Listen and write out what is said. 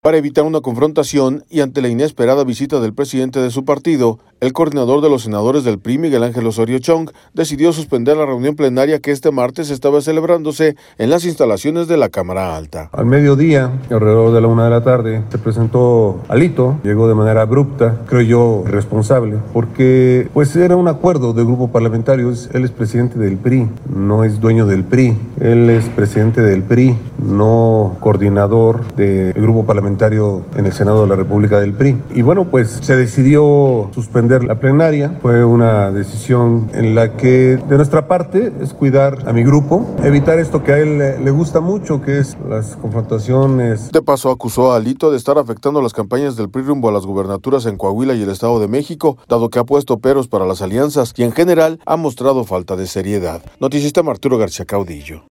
Para evitar una confrontación y ante la inesperada visita del presidente de su partido, el coordinador de los senadores del PRI, Miguel Ángel Osorio Chong, decidió suspender la reunión plenaria que este martes estaba celebrándose en las instalaciones de la Cámara Alta. Al mediodía, alrededor de la 1 de la tarde, se presentó Alito, llegó de manera abrupta, creo yo responsable, porque pues era un acuerdo del grupo parlamentario. Él es presidente del PRI, no es dueño del PRI, él es presidente del PRI, no coordinador del grupo parlamentario en el Senado de la República del PRI. Y bueno, pues se decidió suspender la plenaria. Fue una decisión en la que de nuestra parte es cuidar a mi grupo, evitar esto que a él le gusta mucho, que es las confrontaciones. De paso, acusó a Alito de estar afectando las campañas del PRI rumbo a las gubernaturas en Coahuila y el Estado de México, dado que ha puesto peros para las alianzas y en general ha mostrado falta de seriedad. Noticista Arturo García Caudillo.